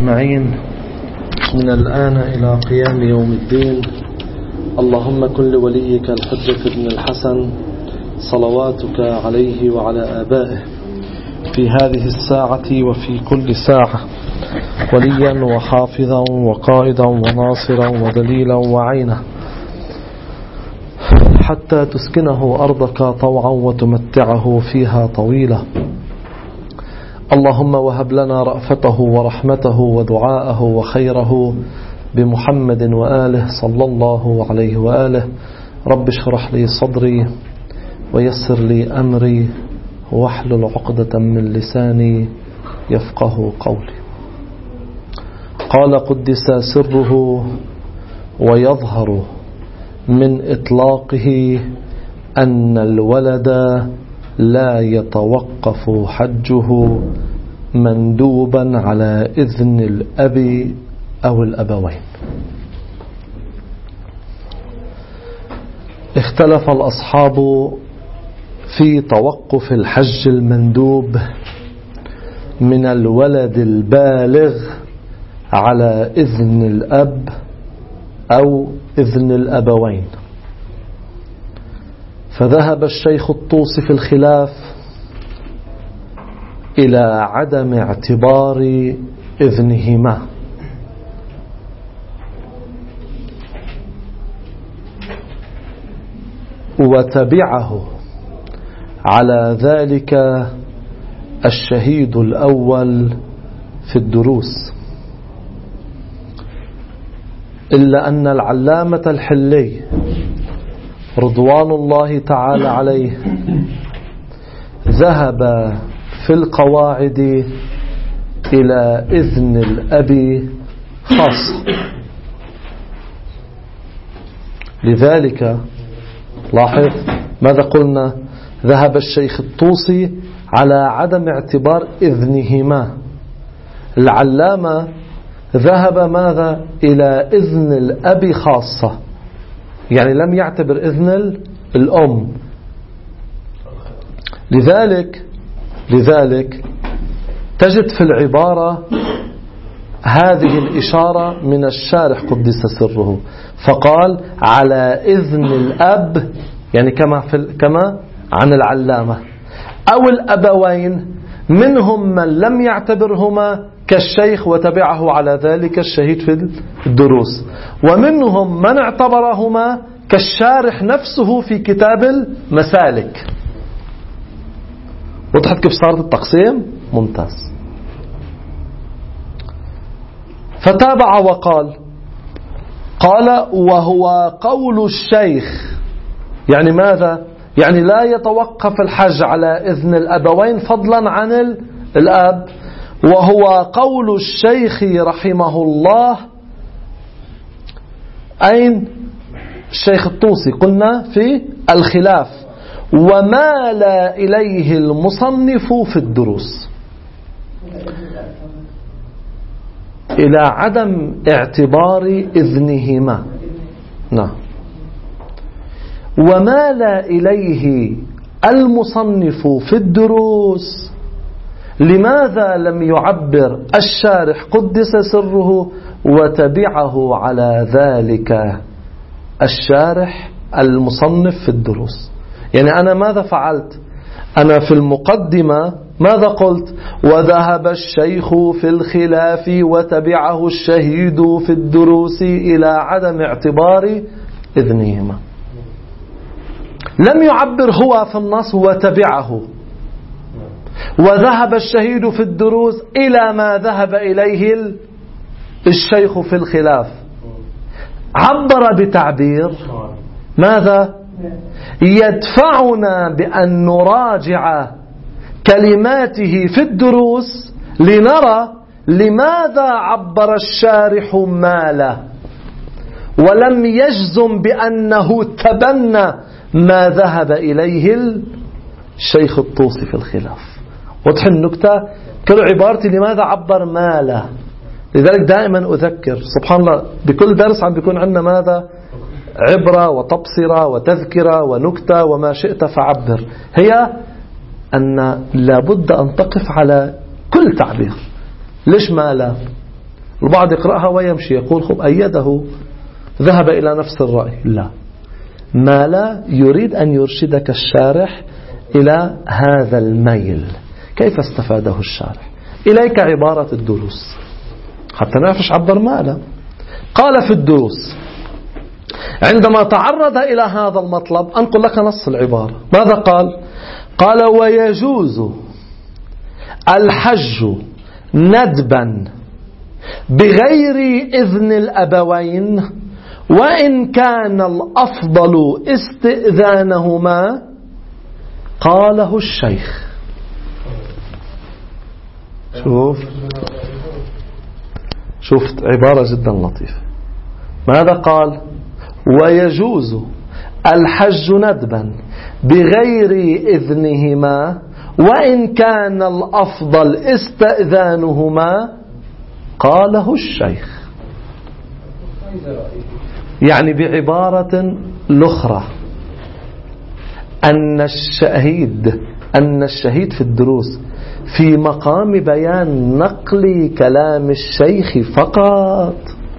أجمعين من الآن إلى قيام يوم الدين. اللهم كن لوليك الحجة بن الحسن صلواتك عليه وعلى آبائه في هذه الساعة وفي كل ساعة وليا وحافظا وقائدا وناصرا ودليلا وعينا، حتى تسكنه أرضك طوعا وتمتعه فيها طويلا. اللهم وهب لنا رأفته ورحمته ودعاءه وخيره بمحمد وآله صلى الله عليه وآله. رب اشرح لي صدري ويسر لي أمري واحلل عقدة من لساني يفقه قولي. قال قدس سره ويظهر من إطلاقه أن الولد لا يتوقف حجه مندوبا على إذن الأب أو الأبوين. اختلف الأصحاب في توقف الحج المندوب من الولد البالغ على إذن الأب أو إذن الأبوين، فذهب الشيخ الطوسي في الخلاف إلى عدم اعتبار إذنهما، وتبعه على ذلك الشهيد الأول في الدروس، إلا أن العلامة الحلي رضوان الله تعالى عليه ذهب في القواعد إلى إذن الأب خاص. لذلك لاحظ ماذا قلنا؟ ذهب الشيخ الطوسي على عدم اعتبار إذنهما. العلامة ذهب ماذا؟ إلى إذن الأب خاصة، يعني لم يعتبر إذن الأم. لذلك تجد في العبارة هذه الإشارة من الشارح قدس سره، فقال على إذن الأب، يعني كما عن العلامة، أو الأبوين، منهم من لم يعتبرهما كالشيخ وتبعه على ذلك الشهيد في الدروس، ومنهم من اعتبرهما كالشارح نفسه في كتاب المسالك. وضحت كيف صارت التقسيم؟ ممتاز. فتابع وقال وهو قول الشيخ، يعني ماذا؟ يعني لا يتوقف الحج على إذن الأبوين فضلا عن الأب. وهو قول الشيخ رحمه الله. أين الشيخ الطوسي؟ قلنا في الخلاف، ومال إليه المصنف في الدروس إلى عدم اعتبار إذنهما. نعم. ومال إليه المصنف في الدروس. لماذا لم يعبر الشارح قدس سره وتبعه على ذلك الشارح المصنف في الدروس؟ يعني أنا ماذا فعلت؟ أنا في المقدمة ماذا قلت؟ وذهب الشيخ في الخلاف وتبعه الشهيد في الدروس إلى عدم اعتبار إذنهما. لم يعبر هو في النص وتبعه، وذهب الشهيد في الدروس إلى ما ذهب إليه الشيخ في الخلاف. عبر بتعبير ماذا؟ يدفعنا بأن نراجع كلماته في الدروس لنرى لماذا عبر الشارح ماله ولم يجزم بأنه تبنى ما ذهب إليه الشيخ الطوسي في الخلاف. وضح النكتة؟ كل عبارتي لماذا عبر ماله. لذلك دائما أذكر، سبحان الله، بكل درس عم بيكون عندنا ماذا؟ عبرة وتبصرة وتذكرة ونكتة وما شئت فعبر. هي أن لابد أن تقف على كل تعبير. ليش ما لا؟ البعض يقرأها ويمشي يقول خب أيده ذهب إلى نفس الرأي. لا، ما لا يريد أن يرشدك الشارح إلى هذا الميل. كيف استفاده الشارح؟ إليك عبارة الدروس حتى نعرف ايش عبر مالا. قال في الدروس عندما تعرض إلى هذا المطلب، أنقل لك نص العبارة. ماذا قال؟ قال ويجوز الحج ندبا بغير إذن الأبوين وإن كان الأفضل استئذانهما. قاله الشيخ. شفت عبارة جدا لطيفة. ماذا قال؟ ويجوز الحج ندبا بغير إذنهما وإن كان الأفضل استئذانهما. قاله الشيخ. يعني بعبارة الأخرى أن الشهيد في الدروس في مقام بيان نقل كلام الشيخ فقط،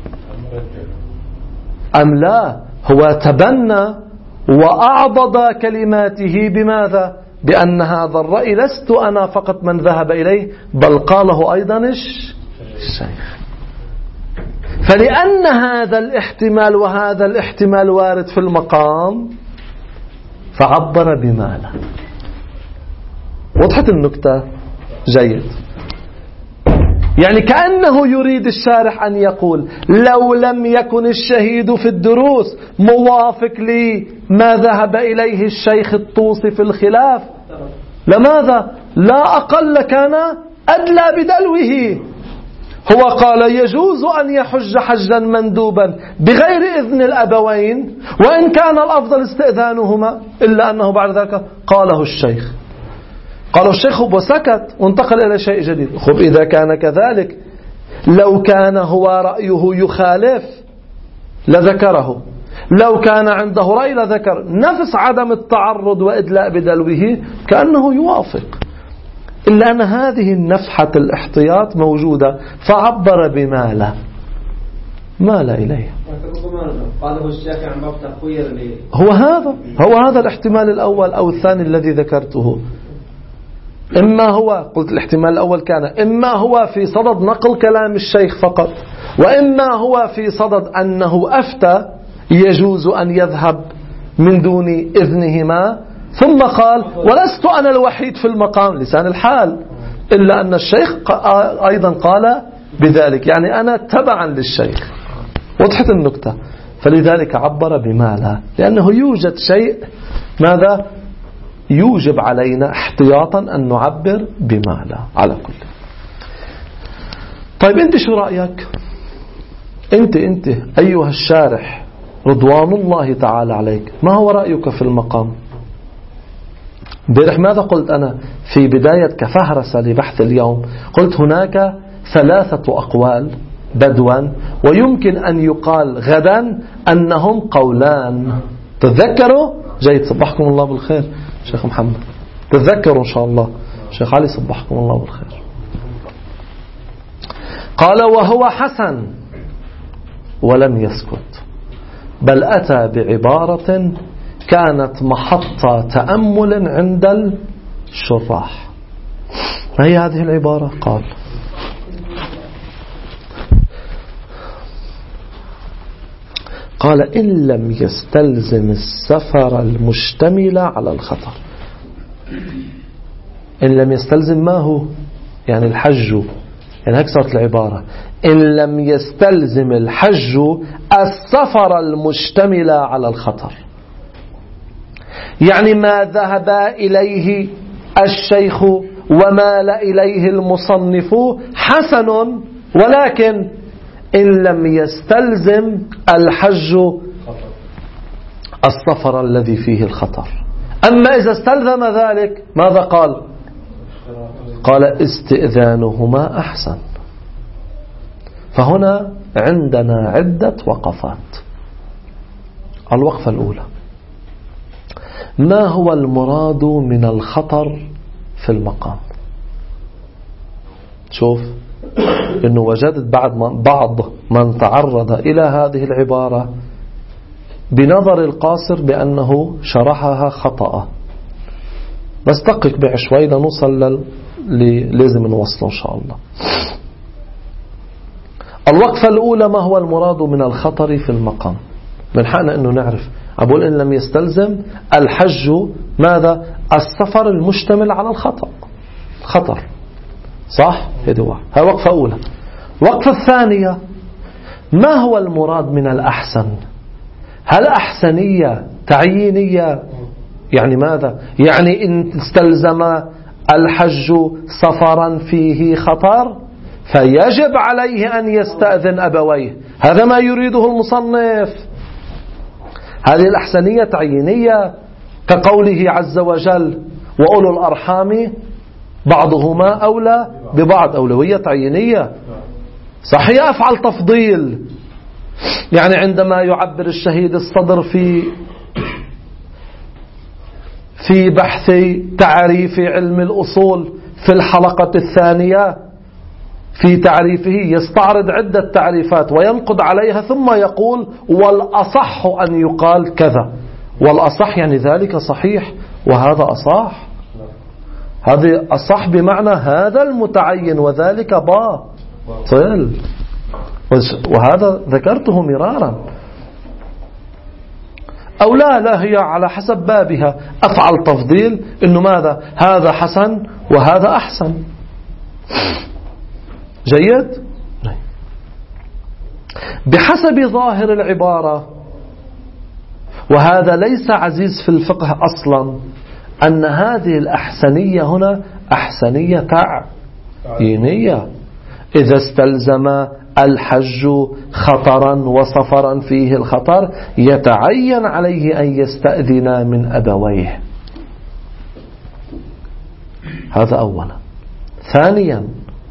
أم لا هو تبنى وأعضد كلماته بماذا؟ بأن هذا الرأي لست أنا فقط من ذهب إليه بل قاله أيضا الشيخ. فلأن هذا الاحتمال وهذا الاحتمال وارد في المقام فعبر بما لا. وضحت النكتة؟ جيد. يعني كأنه يريد الشارح أن يقول لو لم يكن الشهيد في الدروس موافق لما ذهب إليه الشيخ الطوسي في الخلاف لماذا؟ لا أقل كان أدلى بدلوه. هو قال يجوز أن يحج حجا مندوبا بغير إذن الأبوين وإن كان الأفضل استئذانهما، إلا أنه بعد ذلك قاله الشيخ. قاله الشيخ وسكت وانتقل إلى شيء جديد. خب إذا كان كذلك لو كان هو رأيه يخالف لذكره، لو كان عنده رأي لذكر. نفس عدم التعرض وإدلاء بدلوه كأنه يوافق، إلا أن هذه النفحة الاحتياط موجودة فعبر بما لا مال إليه. هو هذا الاحتمال الأول أو الثاني الذي ذكرته. إما هو قلت الاحتمال الأول كان إما هو في صدد نقل كلام الشيخ فقط، وإما هو في صدد أنه أفتى يجوز أن يذهب من دون إذنهما، ثم قال ولست أنا الوحيد في المقام لسان الحال، إلا أن الشيخ أيضا قال بذلك، يعني أنا تبعا للشيخ. وضحت النكتة؟ فلذلك عبر بما لا، لأنه يوجد شيء ماذا يوجب علينا احتياطا أن نعبر بما لا. على كل. طيب أنت شو رأيك؟ أنت أيها الشارح رضوان الله تعالى عليك، ما هو رأيك في المقام؟ امبارح ماذا قلت أنا في بداية كفهرسة لبحث اليوم؟ قلت هناك 3 أقوال بدوا، ويمكن أن يقال غدا أنهم قولان. تتذكروا؟ جيد، صبحكم الله بالخير شيخ محمد. تتذكروا إن شاء الله. شيخ علي صبحكم الله بالخير. قال وهو حسن، ولم يسكت بل أتى بعبارة كانت محط تأمل عند الشراح. ما هي هذه العبارة؟ قال إن لم يستلزم السفر المشتمل على الخطر. إن لم يستلزم ما هو؟ يعني الحج، يعني هيك صارت العبارة، إن لم يستلزم الحج السفر المشتمل على الخطر. يعني ما ذهب إليه الشيخ ومال إليه المصنف حسن، ولكن إن لم يستلزم الحج السفر الذي فيه الخطر. أما إذا استلزم ذلك ماذا قال؟ قال استئذانهما أحسن. فهنا عندنا عدة وقفات. الوقفة الأولى، ما هو المراد من الخطر في المقام؟ شوف، أنه وجدت بعض من تعرض إلى هذه العبارة بنظر القاصر بأنه شرحها خطأ. بس دقق بها شوي لنوصل لازم نوصله إن شاء الله. الوقفة الأولى: ما هو المراد من الخطر في المقام؟ من حقنا أنه نعرف. أقول إن لم يستلزم الحج ماذا؟ السفر المشتمل على خطر. صح؟ هذه واحد. هذه وقفة أولى. وقفة الثانية: ما هو المراد من الأحسن؟ هل أحسنية تعيينية؟ يعني ماذا؟ يعني إن استلزم الحج سفرا فيه خطر فيجب عليه أن يستأذن أبويه. هذا ما يريده المصنف. هذه الأحسنية تعيينية كقوله عز وجل: وأولو الأرحام بعضهما أولى ببعض. أولوية تعيينية. صحيح أفعل تفضيل. يعني عندما يعبر الشهيد الصدر في بحث تعريف علم الأصول في الحلقة الثانية في تعريفه يستعرض عدة تعريفات وينقد عليها ثم يقول: والأصح أن يقال كذا. والأصح يعني ذلك صحيح وهذا أصح. هذا أصح بمعنى هذا المتعين وذلك باطل. وهذا ذكرته مرارا. أو لا هي على حسب بابها. أفعل تفضيل إنه ماذا؟ هذا حسن وهذا أحسن. جيد؟ بحسب ظاهر العبارة، وهذا ليس عزيز في الفقه أصلا، أن هذه الأحسنية هنا أحسنية تعيينية. إذا استلزم الحج خطرا وسفرا فيه الخطر يتعين عليه أن يستأذن من أبويه. هذا أولا. ثانيا: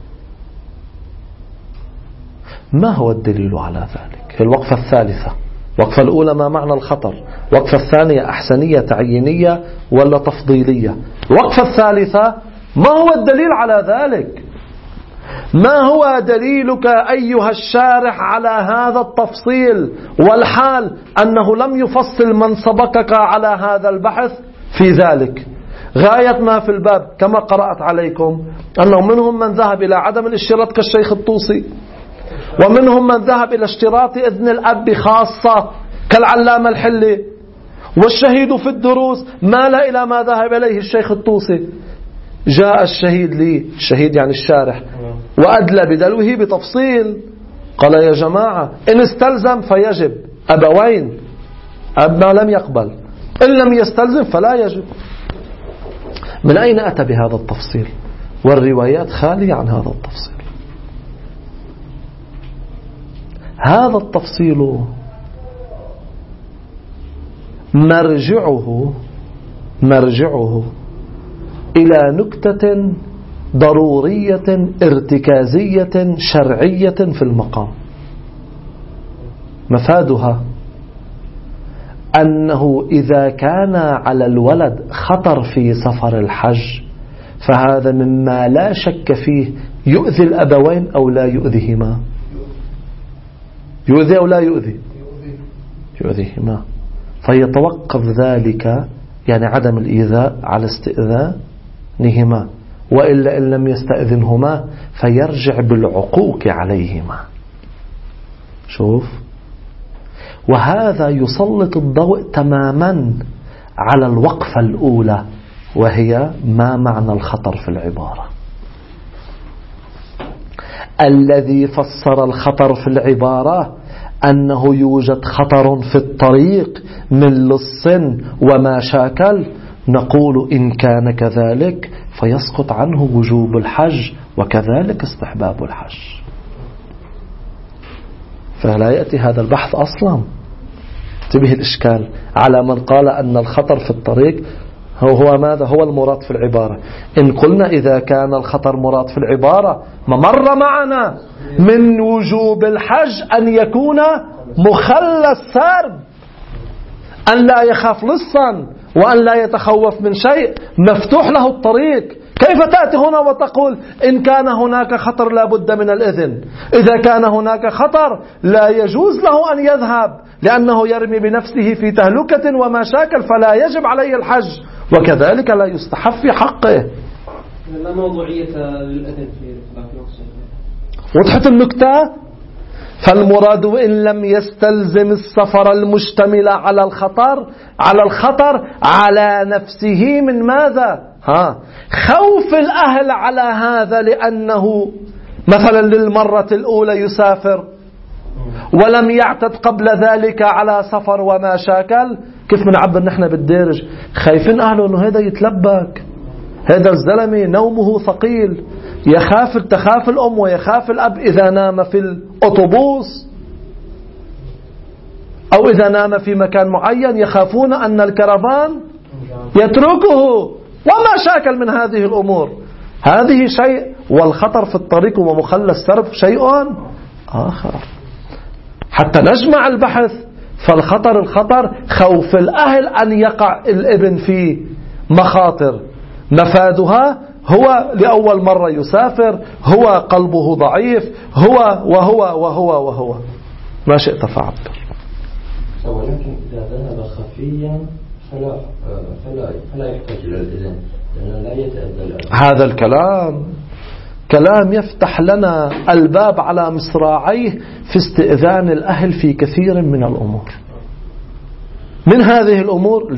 ما هو الدليل على ذلك؟ الوقفة الثالثة. الوقفة الأولى: ما معنى الخطر؟ الوقفة الثانية: أحسنية تعيينية ولا تفضيلية؟ الوقفة الثالثة: ما هو الدليل على ذلك؟ ما هو دليلك أيها الشارح على هذا التفصيل، والحال أنه لم يفصل من سبقك على هذا البحث في ذلك؟ غاية ما في الباب كما قرأت عليكم أنه منهم من ذهب إلى عدم الاشتراط كالشيخ الطوسي، ومنهم من ذهب إلى اشتراط إذن الأب خاصة كالعلامة الحلي، والشهيد في الدروس مال إلى ما ذهب إليه الشيخ الطوسي. جاء الشهيد يعني الشارح وأدلى بدلوه بتفصيل، قال: يا جماعة إن استلزم فيجب أبوين. أب ما لم يقبل، إن لم يستلزم فلا يجب. من أين أتى بهذا التفصيل؟ والروايات خالية عن هذا التفصيل. هذا التفصيل مرجعه إلى نكتة ضرورية ارتكازية شرعية في المقام. مفادها أنه إذا كان على الولد خطر في سفر الحج فهذا مما لا شك فيه يؤذي الأبوين أو لا يؤذيهما. يؤذي أو لا يؤذي؟ يؤذيهما. فيتوقف ذلك يعني عدم الإيذاء على استئذانهما، وإلا إن لم يستأذنهما فيرجع بالعقوق عليهما. شوف، وهذا يسلط الضوء تماما على الوقفة الأولى، وهي ما معنى الخطر في العبارة. الذي فسر الخطر في العبارة أنه يوجد خطر في الطريق من لص وما شاكل، نقول إن كان كذلك فيسقط عنه وجوب الحج وكذلك استحباب الحج. فلا يأتي هذا البحث أصلا. انتبه الإشكال على من قال أن الخطر في الطريق هو ماذا؟ هو المراد في العبارة. إن قلنا إذا كان الخطر مراد في العبارة ما مر معنا من وجوب الحج أن يكون مخلى السرب، أن لا يخاف لصا وأن لا يتخوف من شيء، مفتوح له الطريق كيف تأتي هنا وتقول إن كان هناك خطر لا بد من الإذن؟ إذا كان هناك خطر لا يجوز له أن يذهب، لأنه يرمي بنفسه في تهلكة ومشاكل، فلا يجب عليه الحج، وكذلك لا يستحب في حقه. ما موضوعية الإذن في نفسه؟ وضحت النكتة؟ فالمراد إن لم يستلزم السفر المشتمل على الخطر على نفسه من ماذا؟ خوف الأهل على هذا، لأنه مثلا للمرة الأولى يسافر ولم يعتد قبل ذلك على سفر وما شاكل. كيف بنعبر نحن بالدارج؟ خايفين أهله أنه هذا يتلبك، هذا الزلمة نومه ثقيل، تخاف الأم ويخاف الأب إذا نام في الأوتوبوس أو إذا نام في مكان معين، يخافون أن الكرفان يتركه وما شاكل من هذه الأمور. هذه شيء، والخطر في الطريق ومخلى السرب شيء آخر. حتى نجمع البحث، فالخطر خوف الأهل أن يقع الابن في مخاطر، مفادها هو لأول مرة يسافر، هو قلبه ضعيف، هو وهو وهو وهو ما شئت فعبر. ولكن إذا ذهب خفيا فلا يحتاج إلى الإذن، لأنه لا يتأذى. هذا كلام يفتح لنا الباب على مصراعيه في استئذان الأهل في كثير من الأمور. من هذه الأمور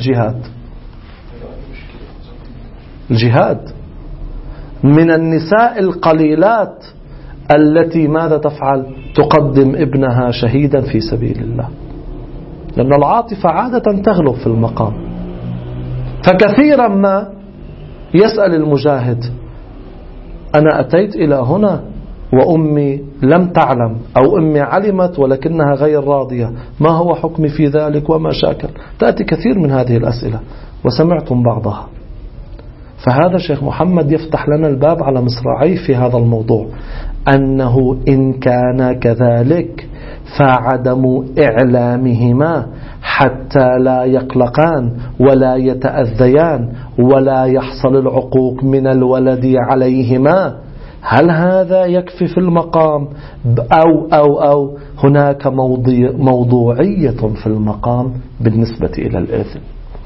الجهاد من النساء القليلات التي ماذا تفعل؟ تقدم ابنها شهيدا في سبيل الله، لأن العاطفة عادة تغلب في المقام. فكثيرا ما يسأل المجاهد: أنا أتيت إلى هنا وأمي لم تعلم، أو أمي علمت ولكنها غير راضية، ما هو حكمي في ذلك وما شاكل؟ تأتي كثير من هذه الأسئلة وسمعتم بعضها. فهذا شيخ محمد يفتح لنا الباب على مصراعيه في هذا الموضوع، أنه إن كان كذلك فعدم إعلامهما حتى لا يقلقان ولا يتأذيان ولا يحصل العقوق من الولد عليهما، هل هذا يكفي في المقام أو هناك موضوعية في المقام بالنسبة إلى الإذن؟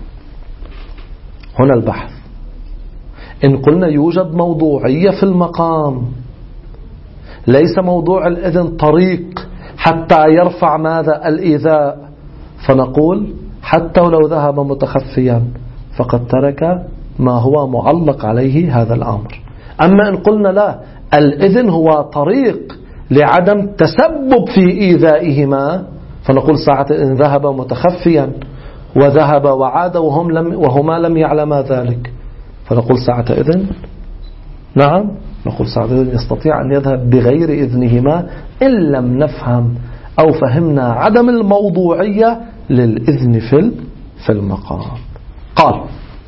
هنا البحث. إن قلنا يوجد موضوعية في المقام، ليس موضوع الإذن طريق حتى يرفع ماذا؟ الإيذاء، فنقول حتى ولو ذهب متخفيا فقد ترك ما هو معلق عليه هذا الأمر. أما إن قلنا لا، الإذن هو طريق لعدم تسبب في إيذائهما، فنقول ساعة إن ذهب متخفيا وذهب وعاد وهما لم يعلما ذلك، فنقول ساعة إذن نعم، نقول ساعة إذن يستطيع أن يذهب بغير إذنهما، إن لم نفهم أو فهمنا عدم الموضوعية للإذن في المقام. قال: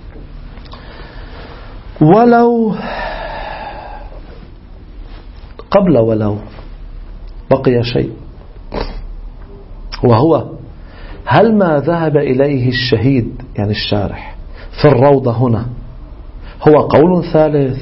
ولو قبل ولو بقي شيء، وهو هل ما ذهب إليه الشهيد يعني الشارح في الروضة هنا هو قول ثالث؟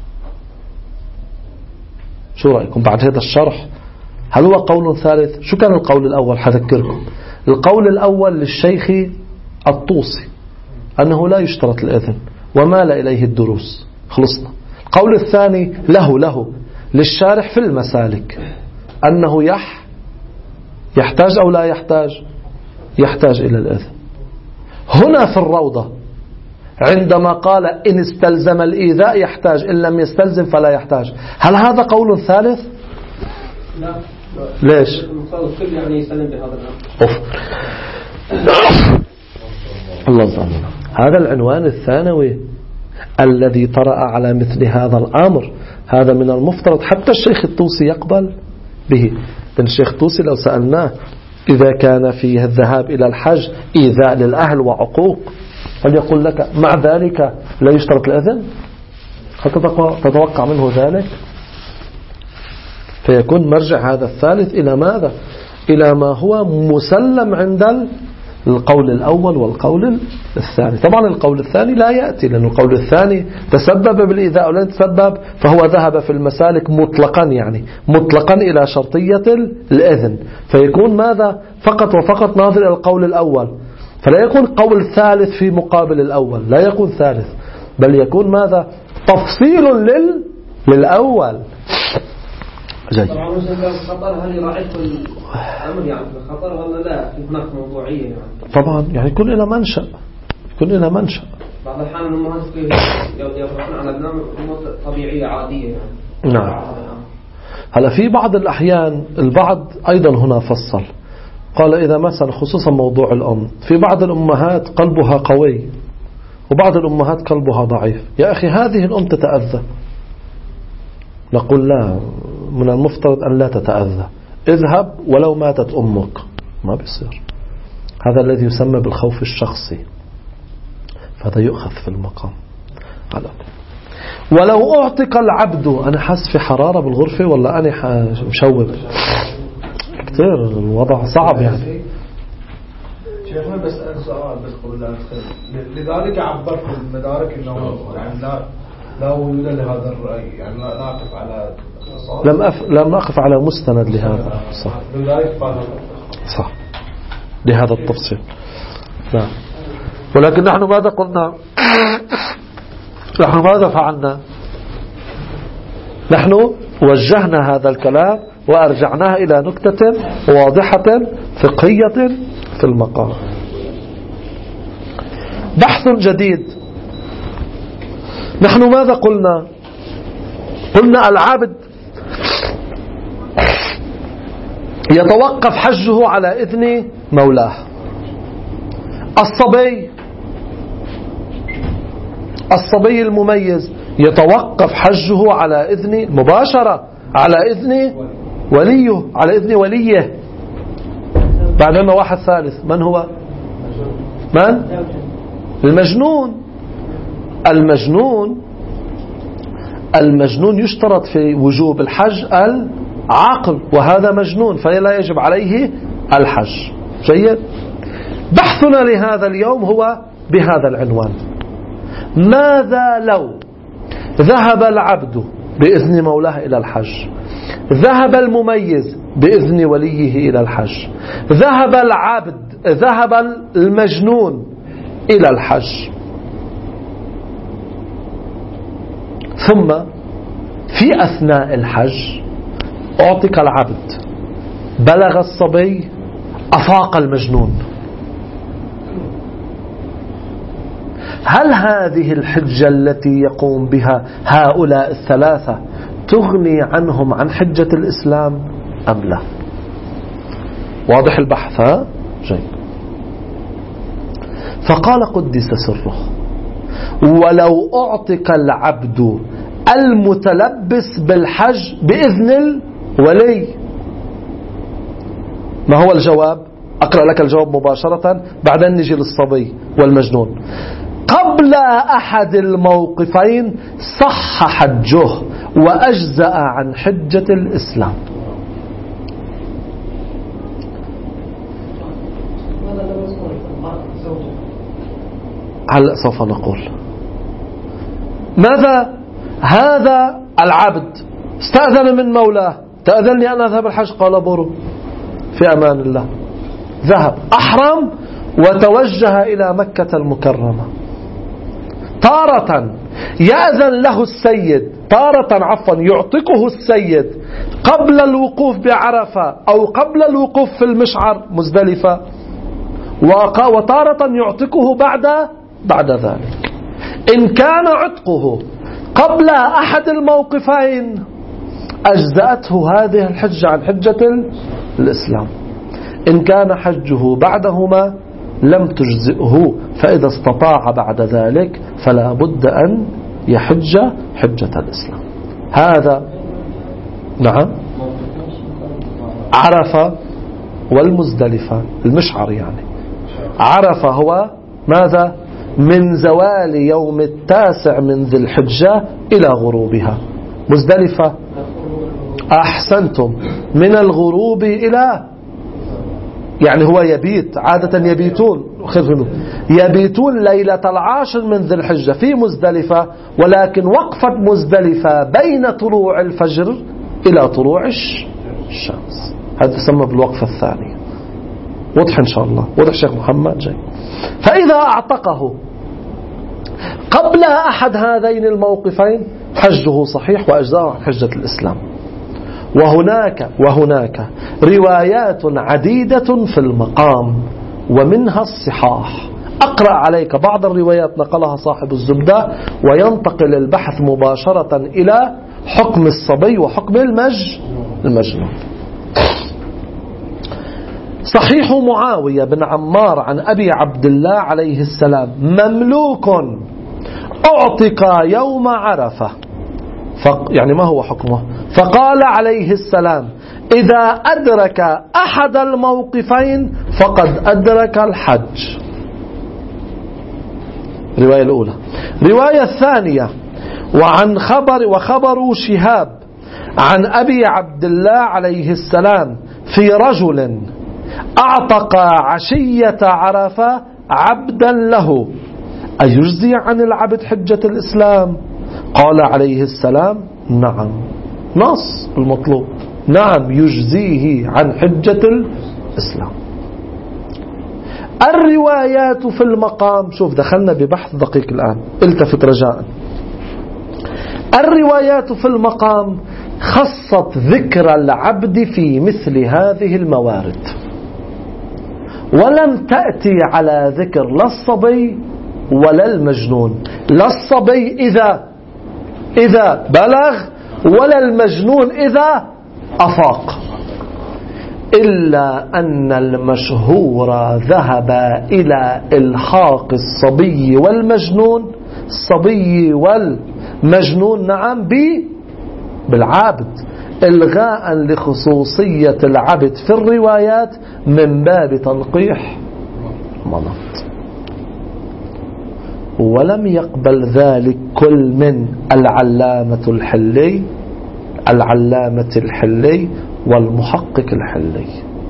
شو رأيكم بعد هذا الشرح؟ هل هو قول ثالث؟ شو كان القول الأول؟ حذكركم القول الأول للشيخ الطوسي أنه لا يشترط الإذن ومال إليه الدروس، خلصنا. القول الثاني له للشارح في المسالك أنه يحتاج أو لا يحتاج إلى الإذن. هنا في الروضة عندما قال إن استلزم الإيذاء يحتاج، إن لم يستلزم فلا يحتاج، هل هذا قول ثالث؟ لا. ليش؟ الكل يعني يسلم بهذا الله ظلمنا. هذا العنوان الثانوي الذي طرأ على مثل هذا الأمر، هذا من المفترض حتى الشيخ الطوسي يقبل به. لأن الشيخ الطوسي لو سألناه إذا كان فيه الذهاب إلى الحج إيذاء للأهل وعقوق، هل يقول لك مع ذلك لا يشترط الإذن؟ هل تتوقع منه ذلك؟ فيكون مرجع هذا الثالث إلى ماذا؟ إلى ما هو مسلم عند القول الأول والقول الثاني. طبعا القول الثاني لا يأتي، لأن القول الثاني تسبب بالإيذاء أو لن تسبب، فهو ذهب في المسالك مطلقا، يعني مطلقا إلى شرطية الإذن، فيكون ماذا فقط وفقط ناظر إلى القول الأول، فلا يكون قول ثالث في مقابل الأول، لا يكون ثالث، بل يكون ماذا تفصيل للأول. جيد. طبعا الخطر هل يراعي الأمر يعني في الخطر ولا لا في هناك موضوعية يعني؟ طبعا يعني يكون إلى منشأ، يكون إلى منشأ. بعض الأحيان الأمهات يطرحون على أبناء أمور طبيعية عادية يعني. نعم. هلا في بعض الأحيان البعض أيضا هنا فصل، قال إذا مثلا خصوصا موضوع الأم، في بعض الأمهات قلبها قوي وبعض الأمهات قلبها ضعيف، يا أخي هذه الأم تتأذى، نقول لا، من المفترض أن لا تتأذى، اذهب ولو ماتت أمك، ما بيصير. هذا الذي يسمى بالخوف الشخصي، فهذا يؤخذ في المقام. ولو أعتق العبد، أنا حاسس في حرارة بالغرفة ولا أنا مشوب كتير، الوضع صعب يعني. شيخنا بسأل سؤال بس قبل لا أدخل، لذلك عبرت المدارك أنه يعني لا وجود لهذا الرأي، يعني لا أقف على لم أقف على مستند لهذا. صح. صح لهذا التفصيل. نعم. ولكن نحن ماذا قلنا؟ نحن ماذا فعلنا؟ نحن وجهنا هذا الكلام وأرجعناه إلى نكتة واضحة فقهية في المقام. بحث جديد. نحن ماذا قلنا؟ قلنا العابد يتوقف حجه على إذن مولاه. الصبي المميز يتوقف حجه على إذن مباشرة، على إذن وليه، على إذن وليه. بعدين واحد ثالث، من هو؟ من؟ المجنون يشترط في وجوب الحج العقل، وهذا مجنون فلا يجب عليه الحج. جيد. بحثنا لهذا اليوم هو بهذا العنوان: ماذا لو ذهب العبد بإذن مولاه إلى الحج، ذهب المميز بإذن وليه إلى الحج، ذهب المجنون إلى الحج، ثم في أثناء الحج أعتق العبد، بلغ الصبي، أفاق المجنون، هل هذه الحجة التي يقوم بها هؤلاء الثلاثة تغني عنهم عن حجة الإسلام أم لا؟ واضح البحث؟ ها؟ جيد. فقال قدس سره: ولو أعتق العبد المتلبس بالحج بإذن الولي. ما هو الجواب؟ أقرأ لك الجواب مباشرة، بعدين نجي للصبي والمجنون. قبل أحد الموقفين صح حجه وأجزأ عن حجة الإسلام. هلأ سوف نقول ماذا. هذا العبد استأذن من مولاه: تأذنني أن أذهب الحج؟ قال: برو، في أمان الله. ذهب، أحرم وتوجه إلى مكة المكرمة. تارة يأذن له السيد، يعتقه السيد قبل الوقوف بعرفة أو قبل الوقوف في المشعر مزدلفة، وتارة يعتقه بعد ذلك. إن كان عتقه قبل أحد الموقفين أجزأته هذه الحجة عن حجة الإسلام. إن كان حجه بعدهما لم تجزئه، فإذا استطاع بعد ذلك فلا بد أن يحج حجة الإسلام. هذا نعم عرفة والمزدلفة، المشعر يعني. عرفة هو ماذا؟ من زوال يوم 9 من ذي الحجة إلى غروبها. مزدلفة أحسنتم، من الغروب يعني هو يبيت، عادة يبيتون ليلة 10 من ذي الحجة في مزدلفة، ولكن وقفة مزدلفة بين طلوع الفجر إلى طلوع الشمس، هذا يسمى بالوقفة الثانية. وضح إن شاء الله، وضح شيخ محمد جاي. فإذا أعتقه قبل أحد هذين الموقفين حجه صحيح وأجزاءه عن حجة الإسلام. وهناك روايات عديدة في المقام ومنها الصحاح. أقرأ عليك بعض الروايات نقلها صاحب الزبدة وينتقل البحث مباشرة إلى حكم الصبي وحكم المجنون. صحيح معاوية بن عمار عن أبي عبد الله عليه السلام: مملوك أعتق يوم عرفة، يعني ما هو حكمه؟ فقال عليه السلام: إذا أدرك أحد الموقفين فقد أدرك الحج. الرواية الأولى. الرواية الثانية: وخبر شهاب عن أبي عبد الله عليه السلام في رجل أعتق عشية عرفة عبدا له: أيجزي عن العبد حجة الإسلام؟ قال عليه السلام: نعم. نص المطلوب: نعم يجزيه عن حجة الإسلام. الروايات في المقام، شوف دخلنا ببحث دقيق الآن، التفت رجاء. الروايات في المقام خصت ذكر العبد في مثل هذه الموارد، ولم تأتي على ذكر لا الصبي ولا المجنون. لا الصبي إذا بلغ، ولا المجنون إذا أفاق، إلا أن المشهور ذهب إلى إلحاق الصبي والمجنون، الصبي والمجنون نعم بالعبد، إلغاء لخصوصية العبد في الروايات من باب تنقيح مناط. ولم يقبل ذلك كل من العلامة الحلي والمحقق الحلي.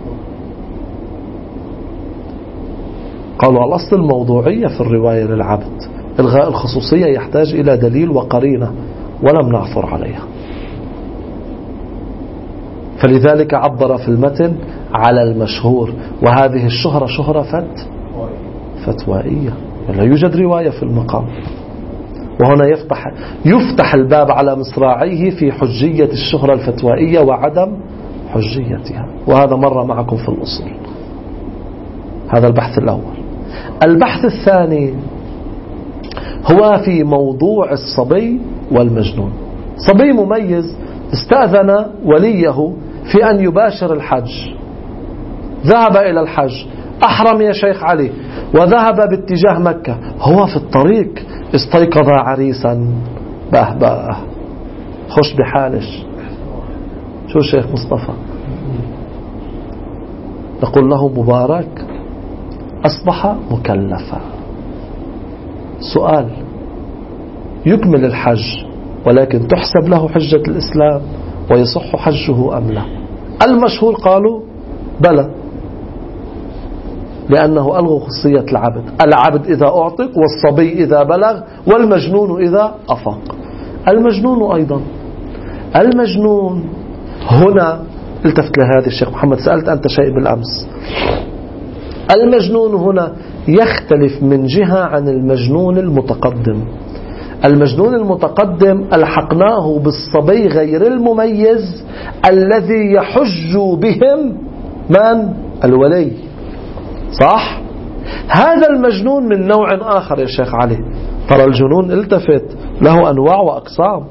قالوا الأصل الموضوعية في الرواية للعبد، إلغاء الخصوصية يحتاج إلى دليل وقرينة، ولم نعثر عليها، فلذلك عبر في المتن على المشهور، وهذه الشهرة شهرة فتوائية، لا يوجد رواية في المقام. وهنا يفتح الباب على مصراعيه في حجية الشهرة الفتوائية وعدم حجيتها، وهذا مر معكم في الأصول. هذا البحث الأول. البحث الثاني هو في موضوع الصبي والمجنون. صبي مميز استأذن وليه في أن يباشر الحج، ذهب إلى الحج، أحرم يا شيخ علي، وذهب باتجاه مكة. هو في الطريق استيقظ عريسا، باه خش بحالش. شو الشيخ مصطفى؟ نقول له: مبارك، أصبح مكلفا. سؤال: يكمل الحج ولكن تحسب له حجة الإسلام ويصح حجه أم لا؟ المشهور قالوا بلى، لأنه ألغوا خصية العبد إذا أعتق، والصبي إذا بلغ، والمجنون إذا أفاق. المجنون أيضا، المجنون هنا التفت لهذا الشيخ محمد، سألت أنت شيء بالأمس. المجنون هنا يختلف من جهة عن المجنون المتقدم. المجنون المتقدم ألحقناه بالصبي غير المميز الذي يحج بهم من؟ الولي، صح؟ هذا المجنون من نوع آخر يا شيخ علي. ترى الجنون التفت له أنواع وأقسام.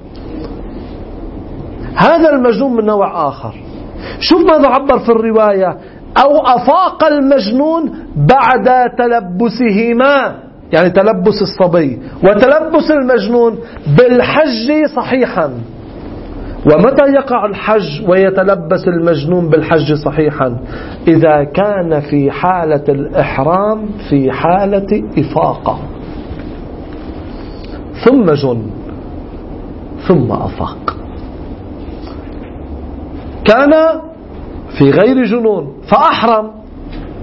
هذا المجنون من نوع آخر. شوف ماذا عبر في الرواية: أو أفاق المجنون بعد تلبسهما، يعني تلبس الصبي وتلبس المجنون بالحج صحيحا. ومتى يقع الحج ويتلبس المجنون بالحج صحيحا؟ إذا كان في حالة الإحرام في حالة إفاقة، ثم جن ثم أفاق. كان في غير جنون فأحرم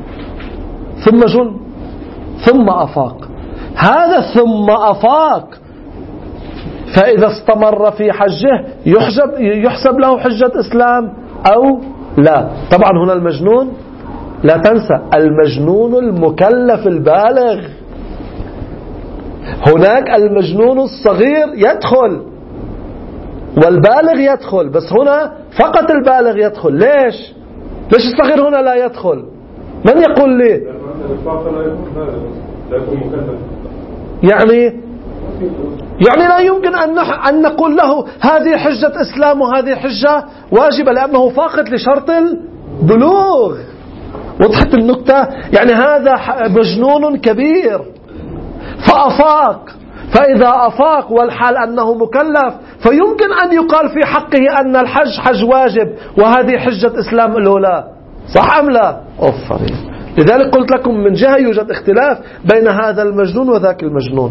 ثم جن ثم أفاق. هذا ثم أفاق، فإذا استمر في حجه يحسب له حجة إسلام أو لا. طبعا هنا المجنون لا تنسى المجنون المكلف البالغ. هناك المجنون الصغير يدخل والبالغ يدخل، بس هنا فقط البالغ يدخل. ليش الصغير هنا لا يدخل؟ من يقول لي؟ يعني لا يمكن أن نقول له هذه حجة إسلام وهذه حجة واجبة، لأنه فاقد لشرط البلوغ. وضحت النكتة؟ يعني هذا مجنون كبير فأفاق، فإذا أفاق والحال أنه مكلف فيمكن أن يقال في حقه أن الحج حج واجب وهذه حجة إسلام الأولى. صح أم لا؟ لذلك قلت لكم من جهة يوجد اختلاف بين هذا المجنون وذاك المجنون.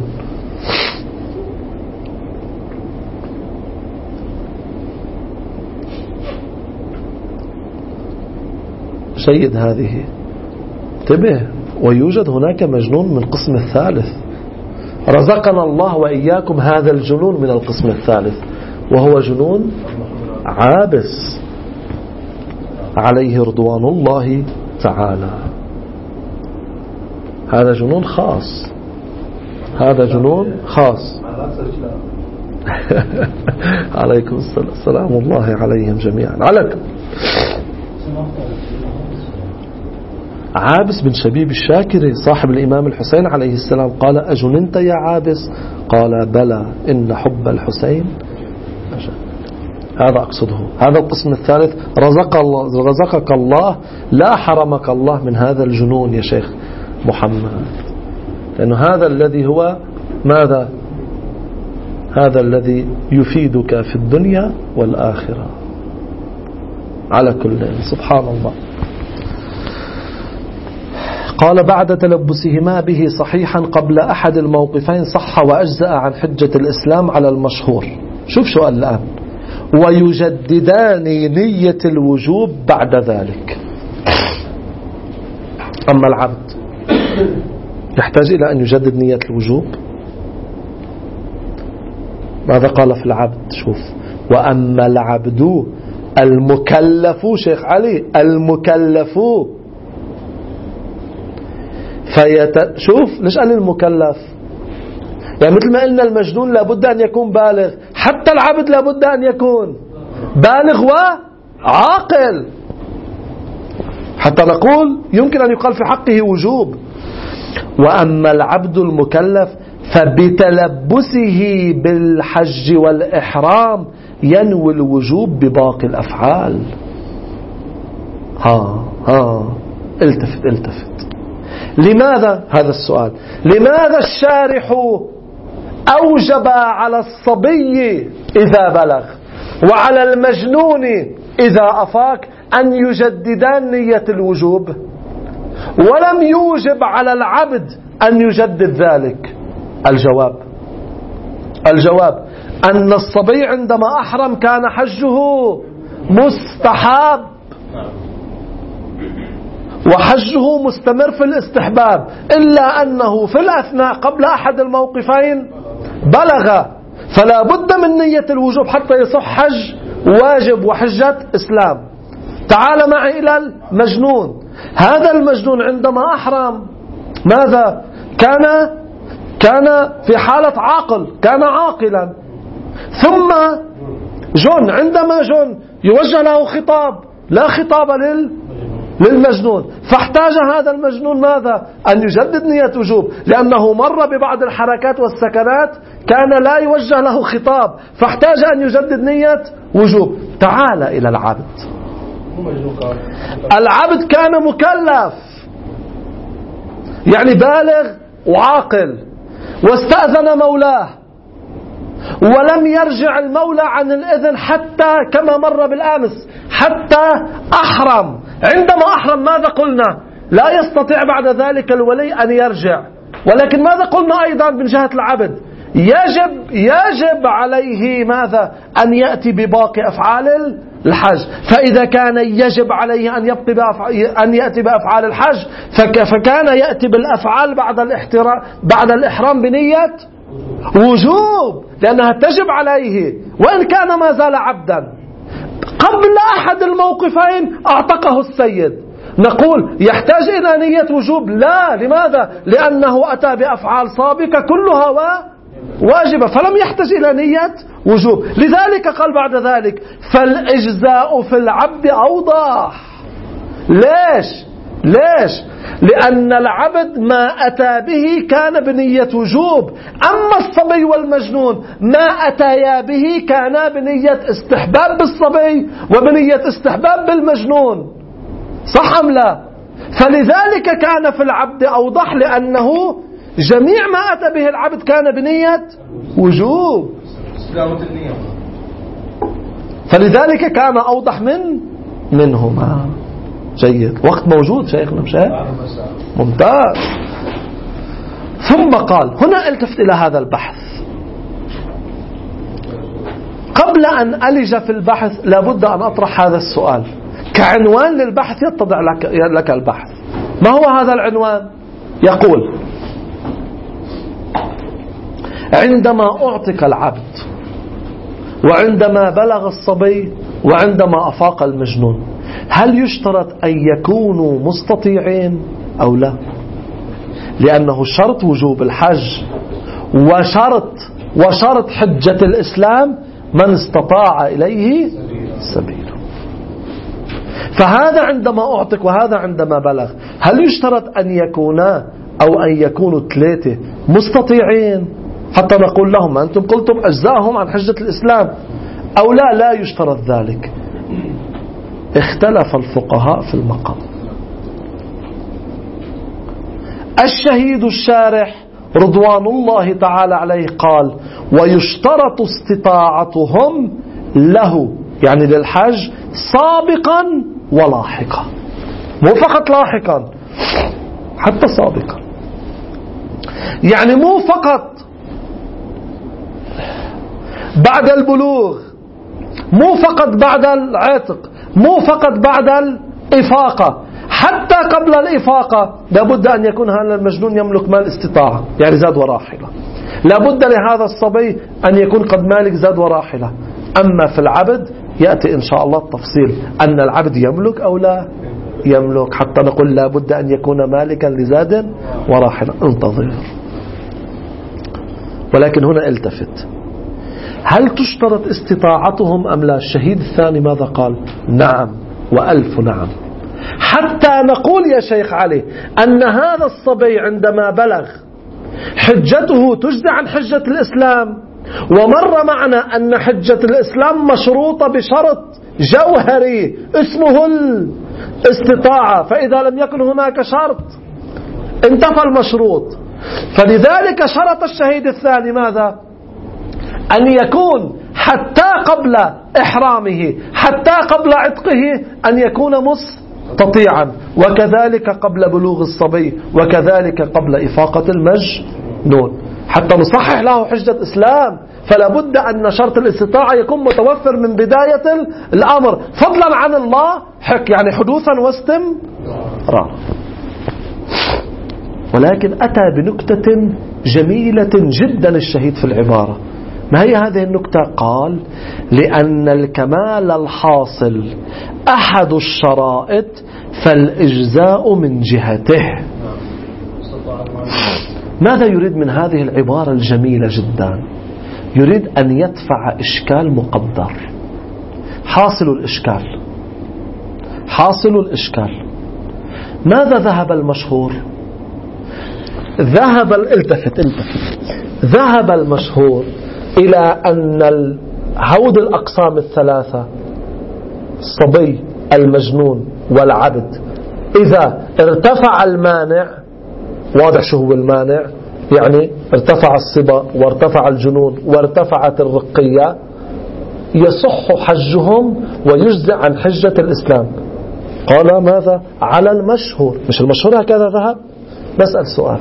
جيد، هذه انتبه. ويوجد هناك مجنون من القسم الثالث، رزقنا الله وإياكم هذا الجنون من القسم الثالث، وهو جنون عابس عليه رضوان الله تعالى. هذا جنون خاص، هذا جنون خاص. عليكم السلام، سلام الله عليهم جميعا. عليكم. عابس بن شبيب الشاكري صاحب الإمام الحسين عليه السلام قال: أجننت يا عابس؟ قال: بلى، إن حب الحسين. هذا أقصده، هذا القسم الثالث. رزقك الله، لا حرمك الله من هذا الجنون يا شيخ محمد، لأنه هذا الذي هو ماذا؟ هذا الذي يفيدك في الدنيا والآخرة. على كل، سبحان الله. قال: بعد تلبسهما به صحيحا قبل أحد الموقفين صح وأجزأ عن حجة الإسلام على المشهور. شوف شو قال الآن: ويجددان نية الوجوب بعد ذلك. أما العبد يحتاج إلى أن يجدد نية الوجوب. ماذا قال في العبد؟ شوف: وأما العبد المكلف، شيخ علي، المكلف شوف ليش قال المكلف؟ يعني مثل ما قلنا المجنون لابد أن يكون بالغ، حتى العبد لابد أن يكون بالغ وعاقل حتى نقول يمكن أن يقال في حقه وجوب. وأما العبد المكلف فبتلبسه بالحج والإحرام ينوي الوجوب بباقي الأفعال. التفت. لماذا هذا السؤال؟ لماذا الشارح أوجب على الصبي إذا بلغ وعلى المجنون إذا أفاق أن يجددان نية الوجوب، ولم يوجب على العبد أن يجدد ذلك؟ الجواب أن الصبي عندما أحرم كان حجه مستحب وحجه مستمر في الاستحباب، إلا أنه في الأثناء قبل أحد الموقفين بلغ، فلا بد من نية الوجوب حتى يصح حج واجب وحجة إسلام. تعال معي إلى المجنون. هذا المجنون عندما أحرم ماذا؟ كان في حالة عاقل، كان عاقلا، ثم جن. عندما جن يوجه له خطاب، لا خطاب للمجنون، فاحتاج هذا المجنون ماذا؟ أن يجدد نية وجوب، لأنه مر ببعض الحركات والسكنات كان لا يوجه له خطاب، فاحتاج أن يجدد نية وجوب. تعال إلى العبد. العبد كان مكلف، يعني بالغ وعاقل، واستأذن مولاه ولم يرجع المولى عن الإذن حتى كما مر بالأمس حتى أحرم. عندما أحرم ماذا قلنا؟ لا يستطيع بعد ذلك الولي أن يرجع، ولكن ماذا قلنا أيضا من جهة العبد؟ يجب عليه ماذا؟ أن يأتي بباقي أفعال الحج. فإذا كان يجب عليه أن يأتي بأفعال الحج فكان يأتي بالأفعال بعد الإحرام بنية وجوب، لأنها تجب عليه وإن كان ما زال عبدا. قبل أحد الموقفين أعتقه السيد، نقول يحتاج إلى نية وجوب؟ لا. لماذا؟ لأنه أتى بأفعال سابقة كلها واجبة، فلم يحتاج إلى نية وجوب. لذلك قال بعد ذلك فالإجزاء في العبد أوضح. ليش؟ لأن العبد ما أتى به كان بنية وجوب، أما الصبي والمجنون ما أتيا به كان بنية استحباب بالصبي وبنية استحباب بالمجنون. صح أم لا؟ فلذلك كان في العبد أوضح، لأنه جميع ما أتى به العبد كان بنية وجوب، فلذلك كان أوضح منهما. جيد. وقت موجود شيخنا مش هيك؟ ممتاز. ثم قال هنا التفت إلى هذا البحث. قبل أن ألج في البحث لابد أن أطرح هذا السؤال كعنوان للبحث يتضع لك البحث. ما هو هذا العنوان؟ يقول عندما أعتق العبد وعندما بلغ الصبي وعندما أفاق المجنون هل يشترط أن يكونوا مستطيعين أو لا؟ لأنه شرط وجوب الحج وشرط حجة الإسلام من استطاع إليه سبيله. فهذا عندما أعتق وهذا عندما بلغ، هل يشترط أن يكونا أو أن يكونوا ثلاثة مستطيعين حتى نقول لهم أنتم قلتم أجزاهم عن حجة الإسلام أو لا يشترط ذلك؟ اختلف الفقهاء في المقام. الشهيد الشارح رضوان الله تعالى عليه قال ويشترط استطاعتهم له، يعني للحج، سابقا ولاحقا، مو فقط لاحقا حتى سابقا. يعني مو فقط بعد البلوغ، مو فقط بعد العتق، مو فقط بعد الإفاقة، حتى قبل الإفاقة لابد أن يكون هذا المجنون يملك مال استطاعة، يعني زاد وراحلة. لابد لهذا الصبي أن يكون قد مالك زاد وراحلة. أما في العبد يأتي إن شاء الله التفصيل أن العبد يملك أو لا يملك، حتى نقول لابد أن يكون مالكا لزاد وراحلة. انتظر. ولكن هنا التفت، هل تشترط استطاعتهم أم لا؟ الشهيد الثاني ماذا قال؟ نعم وألف نعم. حتى نقول يا شيخ علي أن هذا الصبي عندما بلغ حجته تجزي عن حجة الإسلام، ومر معنا أن حجة الإسلام مشروطة بشرط جوهري اسمه الاستطاعة، فإذا لم يكن هناك شرط انتفى المشروط. فلذلك شرط الشهيد الثاني ماذا؟ أن يكون حتى قبل إحرامه، حتى قبل عتقه، أن يكون مستطيعا، وكذلك قبل بلوغ الصبي، وكذلك قبل إفاقة المجنون، حتى نصحح له حجة إسلام. فلا بد أن شرط الاستطاعة يكون متوفر من بداية الأمر، فضلا عن الله يعني حدوثا واستمرارا. ولكن أتى بنكتة جميلة جدا الشهيد في العبارة. ما هي هذه النكتة؟ قال لأن الكمال الحاصل أحد الشرائط فالإجزاء من جهته. ماذا يريد من هذه العبارة الجميلة جدا؟ يريد أن يدفع إشكال مقدر. حاصل الإشكال ماذا ذهب المشهور؟ ذهب المشهور إلى أن هود الأقسام الثلاثة، الصبي، المجنون، والعبد، إذا ارتفع المانع، واضح شو هو المانع؟ يعني ارتفع الصبا وارتفع الجنون وارتفعت الرقية، يصح حجهم ويجزئ عن حجة الإسلام. قال ماذا؟ على المشهور. مش المشهور هكذا ذهب؟ نسأل سؤال،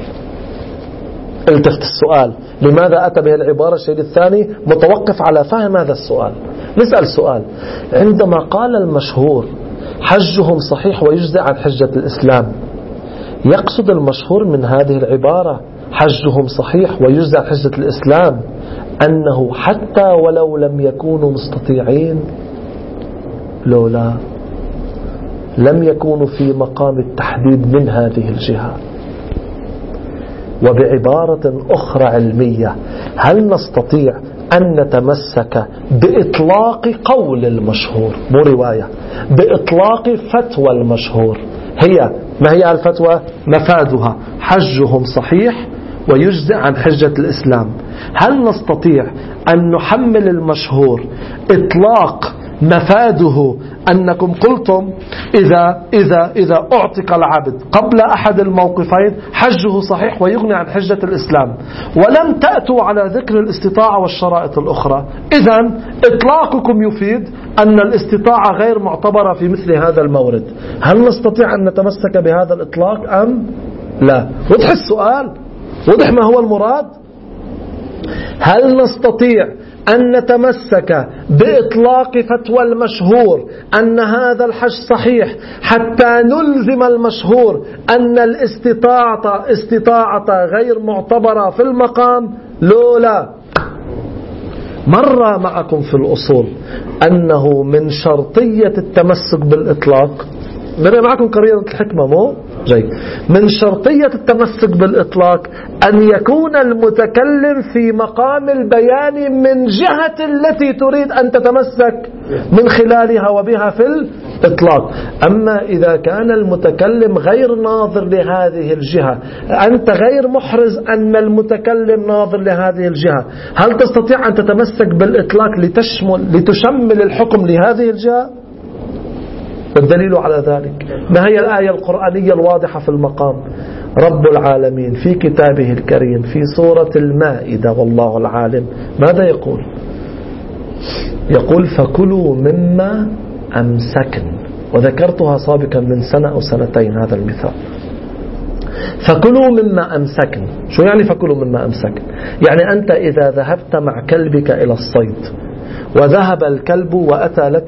التفت السؤال، لماذا أتى به العبارة الشهيد الثاني؟ متوقف على فهم هذا السؤال. نسأل سؤال، عندما قال المشهور حجهم صحيح ويجزئ عن حجة الإسلام، يقصد المشهور من هذه العبارة حجهم صحيح ويجزئ عن حجة الإسلام أنه حتى ولو لم يكونوا مستطيعين؟ لولا لم يكونوا في مقام التحديد من هذه الجهة. وبعبارة أخرى علمية، هل نستطيع أن نتمسك بإطلاق قول المشهور، مو رواية، بإطلاق فتوى المشهور؟ ما هي الفتوى؟ مفادها حجهم صحيح ويجزئ عن حجة الإسلام. هل نستطيع أن نحمل المشهور إطلاق مفاده أنكم قلتم إذا أعتق العبد قبل أحد الموقفين حجه صحيح ويغني عن حجة الإسلام، ولم تأتوا على ذكر الاستطاعة والشرائط الأخرى، إذن إطلاقكم يفيد أن الاستطاعة غير معتبرة في مثل هذا المورد. هل نستطيع أن نتمسك بهذا الإطلاق أم لا؟ وضح السؤال، وضح ما هو المراد. هل نستطيع أن نتمسك بإطلاق فتوى المشهور أن هذا الحج صحيح حتى نلزم المشهور أن الاستطاعة غير معتبرة في المقام؟ لولا. مر معكم في الأصول أنه من شرطية التمسك بالإطلاق، مر معكم قرينة الحكمة مو؟ جيد. من شرطية التمسك بالإطلاق أن يكون المتكلم في مقام البيان من جهة التي تريد أن تتمسك من خلالها وبها في الإطلاق. أما إذا كان المتكلم غير ناظر لهذه الجهة، أنت غير محرز أن المتكلم ناظر لهذه الجهة، هل تستطيع أن تتمسك بالإطلاق لتشمل الحكم لهذه الجهة؟ والدليل على ذلك ما هي الآية القرآنية الواضحة في المقام؟ رب العالمين في كتابه الكريم في سورة المائدة والله العالم ماذا يقول؟ يقول فكلوا مما أمسكن، وذكرتها سابقا من سنة أو سنتين هذا المثال. فكلوا مما أمسكن، شو يعني فكلوا مما أمسكن؟ يعني أنت إذا ذهبت مع كلبك إلى الصيد وذهب الكلب وأتى لك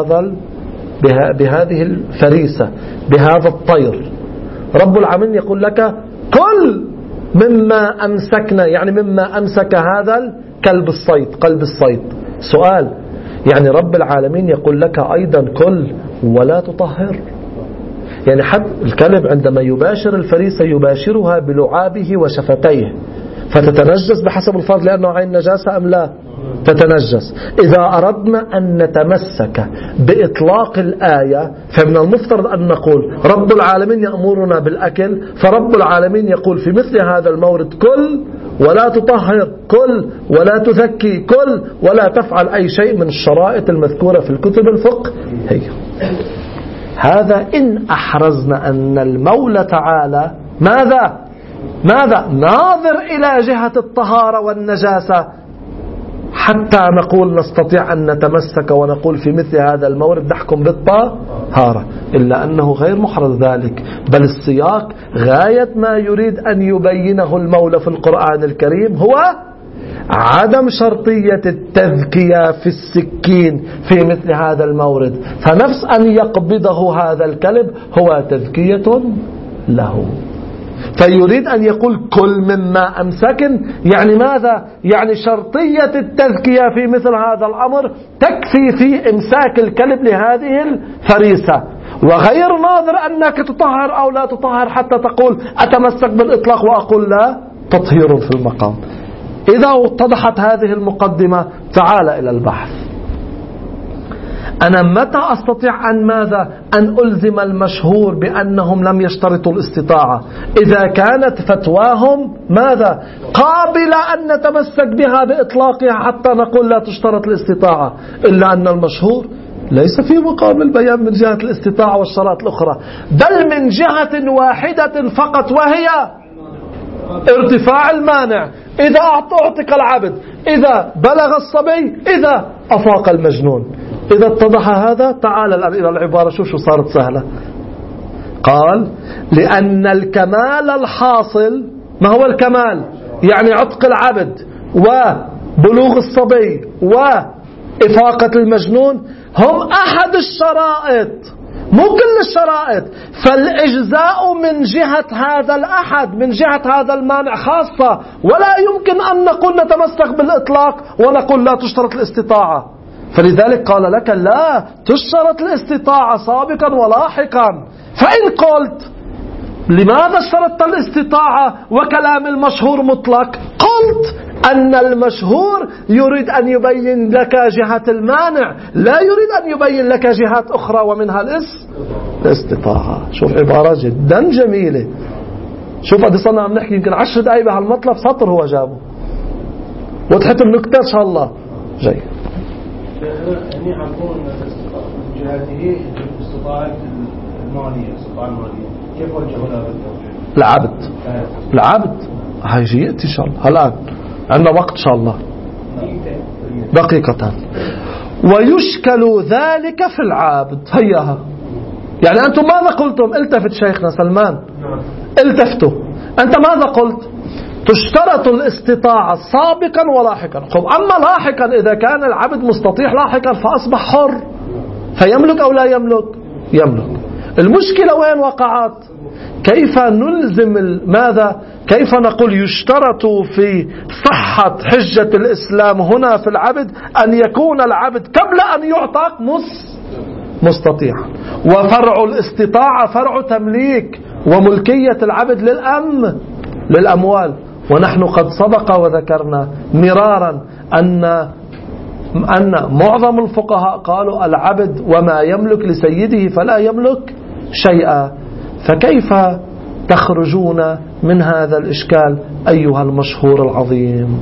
بهذه الفريسة بهذا الطير، رب العالمين يقول لك كل مما أمسكنا، يعني مما أمسك هذا الكلب الصيد قلب الصيد. سؤال، يعني رب العالمين يقول لك أيضا كل ولا تطهر؟ يعني حتى الكلب عندما يباشر الفريسة يباشرها بلعابه وشفتيه فتتنجس بحسب الفرض لأنه عين نجاسة أم لا؟ تتنجس. إذا أردنا أن نتمسك بإطلاق الآية فمن المفترض أن نقول رب العالمين يأمرنا بالأكل، فرب العالمين يقول في مثل هذا المورد كل ولا تطهر، كل ولا تزكي، كل ولا تفعل أي شيء من الشرائط المذكورة في الكتب الفقهية. هذا إن أحرزنا أن المولى تعالى ماذا ناظر إلى جهة الطهارة والنجاسة حتى نقول نستطيع أن نتمسك ونقول في مثل هذا المورد نحكم بالطهارة، إلا أنه غير محرز ذلك، بل السياق غاية ما يريد أن يبينه المولى في القرآن الكريم هو عدم شرطية التذكية في السكين في مثل هذا المورد، فنفس أن يقبضه هذا الكلب هو تذكية له. فيريد أن يقول كل مما أمسكن، يعني ماذا؟ يعني شرطية التذكية في مثل هذا الأمر تكفي في إمساك الكلب لهذه الفريسة، وغير ناظر أنك تطهر أو لا تطهر حتى تقول أتمسك بالإطلاق وأقول لا، تطهير في المقام. إذا اتضحت هذه المقدمة تعال إلى البحث. أنا متى أستطيع أن ماذا؟ أن ألزم المشهور بأنهم لم يشترطوا الاستطاعة؟ إذا كانت فتواهم ماذا؟ قابلة أن نتمسك بها بإطلاقها حتى نقول لا تشترط الاستطاعة، إلا أن المشهور ليس في مقام البيان من جهة الاستطاعة والشرائط الأخرى، بل من جهة واحدة فقط وهي ارتفاع المانع. إذا أعطيك العبد، إذا بلغ الصبي، إذا أفاق المجنون. إذا اتضح هذا تعال الآن إلى العبارة، شو صارت سهلة. قال لأن الكمال الحاصل، ما هو الكمال؟ يعني عتق العبد وبلوغ الصبي إفاقة المجنون هم أحد الشرائط، مو كل الشرائط. فالإجزاء من جهة هذا الأحد، من جهة هذا المانع خاصة، ولا يمكن أن نقول نتمسك بالإطلاق ونقول لا تشترط الاستطاعة. فلذلك قال لك لا تشترط الاستطاعة سابقا ولاحقا. فإن قلت لماذا اشترطت الاستطاعة وكلام المشهور مطلق؟ قلت أن المشهور يريد أن يبين لك جهة المانع، لا يريد أن يبين لك جهات أخرى ومنها الاستطاعة. شوف عبارة جدا جميلة. شوف قد صرنا عم نحكي يمكن 10 دقايق بهالمطلب، سطر هو جابه وضحت النكتة إن شاء الله. جيد. يعني عفون جهاته الاستطاعة المالية، الاستطاعة المالية كيف وجهنا العبد هاي جيت إن شاء الله. الآن عندنا وقت إن شاء الله دقيقة. ويشكل ذلك في العابد. هياها يعني أنتم ماذا قلتم؟ التفت شيخنا سلمان، التفتوا. أنت ماذا قلت؟ تشترط الاستطاعة سابقا ولاحقا. أما لاحقا إذا كان العبد مستطيع لاحقا فأصبح حر، فيملك أو لا يملك؟ يملك. المشكلة وين وقعت؟ كيف نلزم ماذا؟ كيف نقول يشترط في صحة حجة الإسلام هنا في العبد أن يكون العبد قبل أن يعتق مستطيعا، وفرع الاستطاعة فرع تمليك وملكية العبد للأموال. ونحن قد سبق وذكرنا مرارا أن معظم الفقهاء قالوا العبد وما يملك لسيده فلا يملك شيئا. فكيف تخرجون من هذا الإشكال أيها المشهور العظيم؟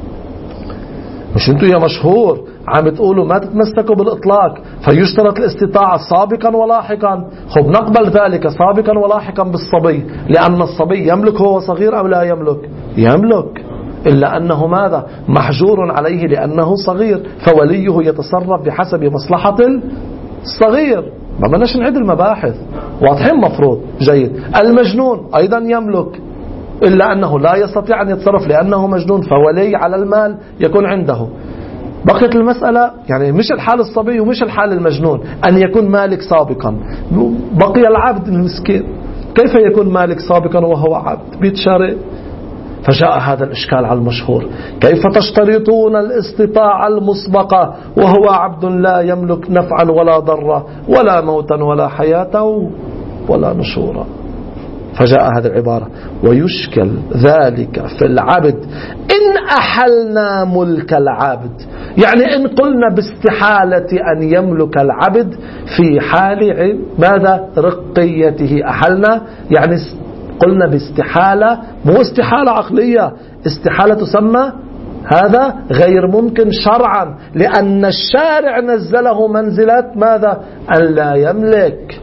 مش انتوا يا مشهور عم تقولوا ما تتمسكوا بالإطلاق فيشترط الاستطاعة سابقا ولاحقا. خب نقبل ذلك سابقا ولاحقا بالصبي، لأن الصبي يملك هو صغير أو لا يملك؟ يملك، إلا أنه ماذا؟ محجور عليه لأنه صغير، فوليه يتصرف بحسب مصلحة الصغير. ما بدناش نعيد المباحث، واضحين مفروض. جيد. المجنون أيضا يملك، إلا أنه لا يستطيع أن يتصرف لأنه مجنون، فولي على المال يكون عنده. بقيت المسألة يعني مش الحال الصبي ومش الحال المجنون أن يكون مالك سابقا، بقي العبد المسكين كيف يكون مالك سابقا وهو عبد بيتشارك؟ فجاء هذا الإشكال على المشهور، كيف تشترطون الاستطاعة المسبقة وهو عبد لا يملك نفعا ولا ضرا ولا موتا ولا حياة ولا نشورا؟ فجاء هذه العبارة ويشكل ذلك في العبد إن أحلنا ملك العبد. يعني إن قلنا باستحالة أن يملك العبد في حال ماذا؟ رقيته. أحلنا يعني قلنا باستحالة، مو استحالة عقلية، استحالة تسمى هذا غير ممكن شرعا، لأن الشارع نزله منزلة ماذا؟ أن لا يملك.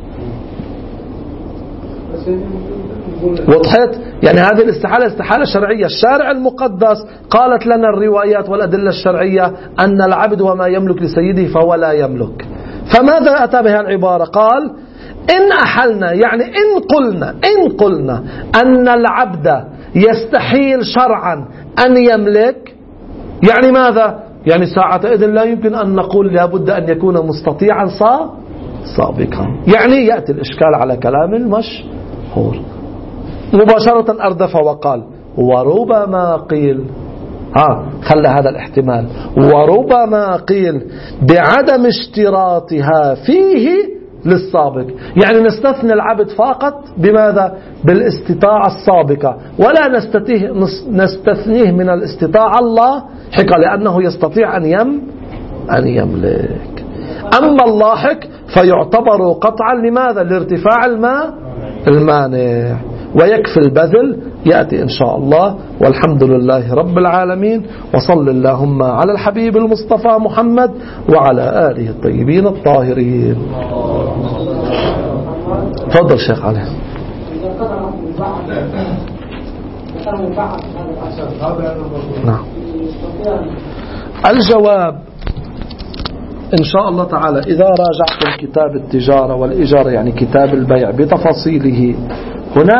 وضحت؟ يعني هذه الاستحالة استحالة شرعية. الشارع المقدس قالت لنا الروايات والأدلة الشرعية أن العبد وما يملك لسيده فهو لا يملك. فماذا أتى بها العبارة؟ قال إن أحلنا، يعني إن قلنا أن العبد يستحيل شرعا أن يملك، يعني ماذا؟ يعني ساعة إذن لا يمكن أن نقول لابد أن يكون مستطيعا سابقا. يعني يأتي الإشكال على كلام المشهور. مباشرة أردف وقال وربما قيل، خلى هذا الاحتمال، وربما قيل بعدم اشتراطها فيه للسابق، يعني نستثني العبد فقط بماذا؟ بالاستطاعة السابقة، ولا نستثنيه من الاستطاعة اللاحقة لأنه يستطيع أن يملك. أما اللاحق فيعتبر قطعا لماذا؟ لارتفاع المانع، ويكفي البذل. يأتي إن شاء الله، والحمد لله رب العالمين، وصل اللهم على الحبيب المصطفى محمد وعلى آله الطيبين الطاهرين. تفضل شيخ علي. نعم. الجواب إن شاء الله تعالى إذا راجعتم كتاب التجارة والإجارة، يعني كتاب البيع بتفاصيله، هناك